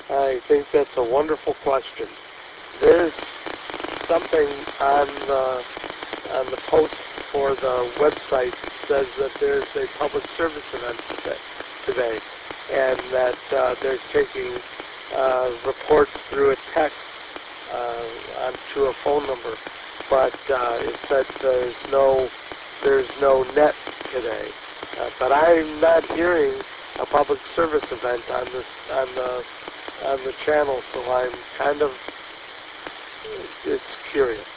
I think that's a wonderful question. There's something on the post for the website that says that there's a public service event today, and that they're taking reports through a text onto a phone number. But it said there's no net today. But I'm not hearing a public service event on the channel, so I'm kind of it's curious.